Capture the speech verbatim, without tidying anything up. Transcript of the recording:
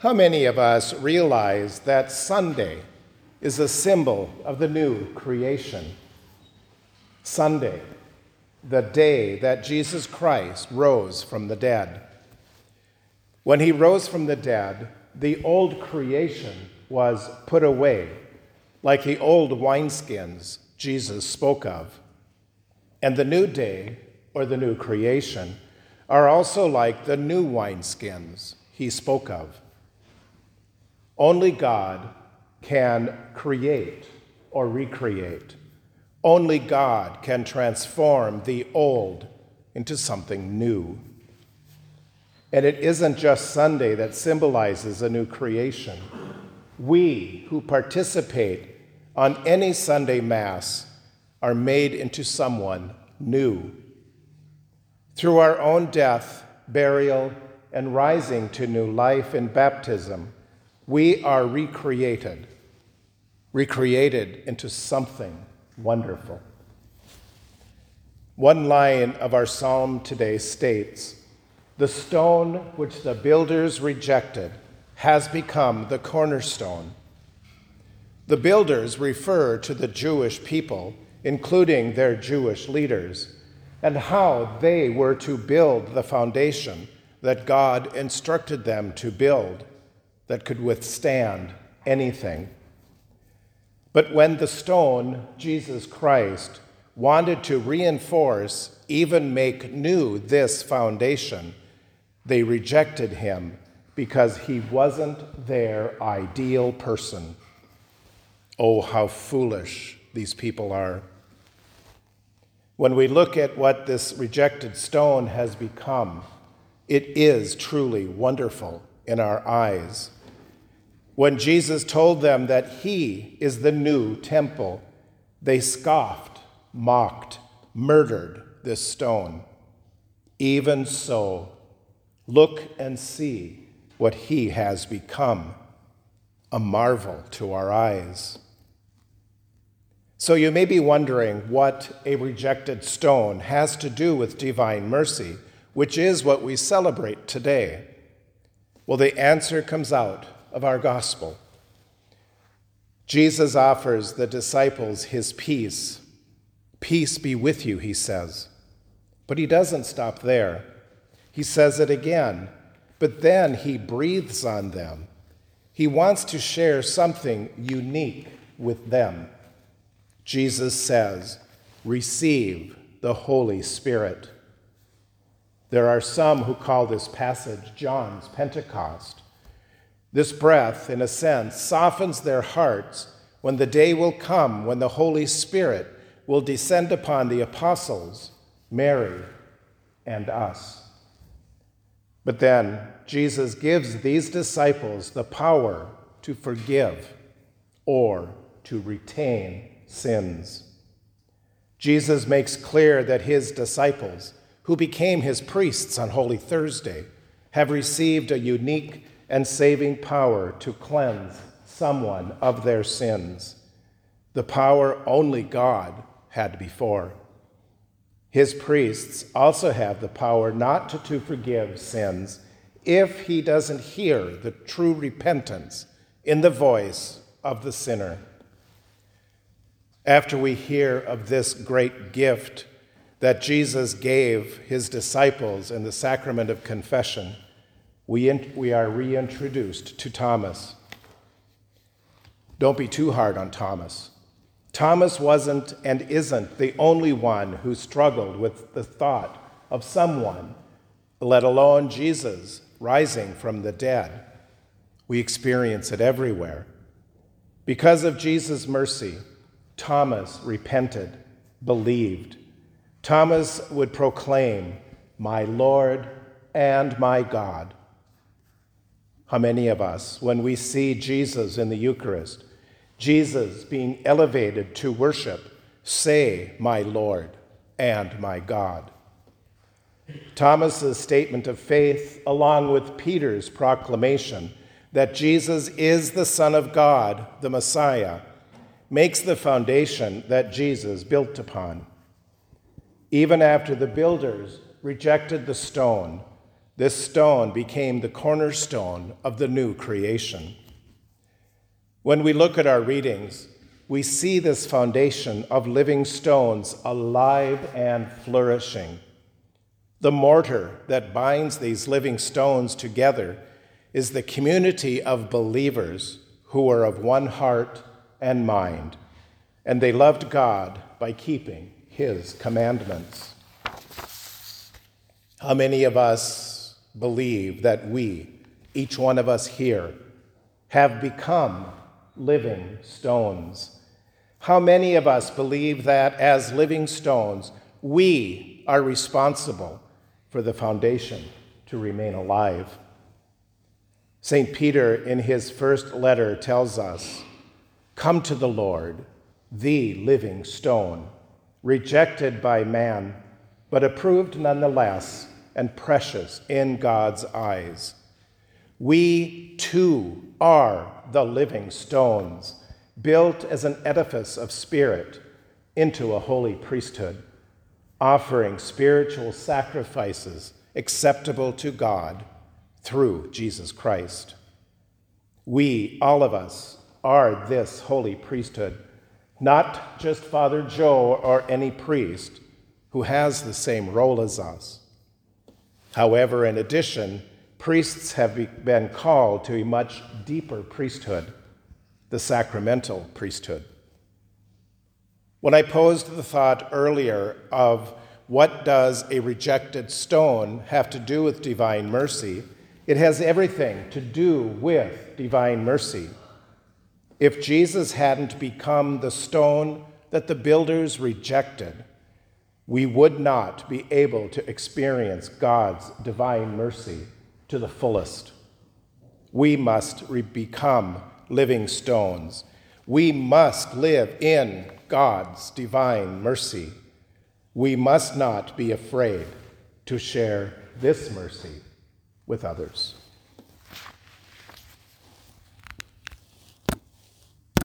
How many of us realize that Sunday is a symbol of the new creation? Sunday, the day that Jesus Christ rose from the dead. When he rose from the dead, the old creation was put away, like the old wineskins Jesus spoke of. And the new day, or the new creation, are also like the new wineskins he spoke of. Only God can create or recreate. Only God can transform the old into something new. And it isn't just Sunday that symbolizes a new creation. We who participate on any Sunday Mass are made into someone new. Through our own death, burial, and rising to new life in baptism, we are recreated, recreated into something wonderful. One line of our psalm today states, "The stone which the builders rejected has become the cornerstone." The builders refer to the Jewish people, including their Jewish leaders, and how they were to build the foundation that God instructed them to build that could withstand anything. But when the stone, Jesus Christ, wanted to reinforce, even make new this foundation, they rejected him because he wasn't their ideal person. Oh, how foolish these people are. When we look at what this rejected stone has become, it is truly wonderful in our eyes. When Jesus told them that he is the new temple, they scoffed, mocked, murdered this stone. Even so, look and see what he has become, a marvel to our eyes. So you may be wondering what a rejected stone has to do with divine mercy, which is what we celebrate today. Well, the answer comes out of our gospel. Jesus offers the disciples his peace. Peace be with you, he says. But he doesn't stop there. He says it again, but then he breathes on them. He wants to share something unique with them. Jesus says, "Receive the Holy Spirit." There are some who call this passage John's Pentecost. This breath, in a sense, softens their hearts when the day will come when the Holy Spirit will descend upon the apostles, Mary, and us. But then Jesus gives these disciples the power to forgive or to retain sins. Jesus makes clear that his disciples, who became his priests on Holy Thursday, have received a unique and saving power to cleanse someone of their sins, the power only God had before. His priests also have the power not to, to forgive sins if he doesn't hear the true repentance in the voice of the sinner. After we hear of this great gift that Jesus gave his disciples in the sacrament of confession, we, in, we are reintroduced to Thomas. Don't be too hard on Thomas. Thomas wasn't and isn't the only one who struggled with the thought of someone, let alone Jesus, rising from the dead. We experience it everywhere. Because of Jesus' mercy, Thomas repented, believed. Thomas would proclaim, "My Lord and my God." How many of us, when we see Jesus in the Eucharist, Jesus being elevated to worship, say, "My Lord and my God"? Thomas's statement of faith, along with Peter's proclamation that Jesus is the Son of God, the Messiah, makes the foundation that Jesus built upon. Even after the builders rejected the stone, this stone became the cornerstone of the new creation. When we look at our readings, we see this foundation of living stones alive and flourishing. The mortar that binds these living stones together is the community of believers who are of one heart and mind, and they loved God by keeping his commandments. How many of us believe that we, each one of us here, have become living stones? How many of us believe that as living stones, we are responsible for the foundation to remain alive? Saint Peter, in his first letter, tells us, "Come to the Lord, the living stone, rejected by man, but approved nonetheless and precious in God's eyes. We too are the living stones, built as an edifice of spirit into a holy priesthood, offering spiritual sacrifices acceptable to God through Jesus Christ." We, all of us, are this holy priesthood, not just Father Joe or any priest who has the same role as us. However, in addition, priests have been called to a much deeper priesthood, the sacramental priesthood. When I posed the thought earlier of what does a rejected stone have to do with divine mercy, it has everything to do with divine mercy. If Jesus hadn't become the stone that the builders rejected, we would not be able to experience God's divine mercy to the fullest. We must re- become living stones. We must live in God's divine mercy. We must not be afraid to share this mercy with others.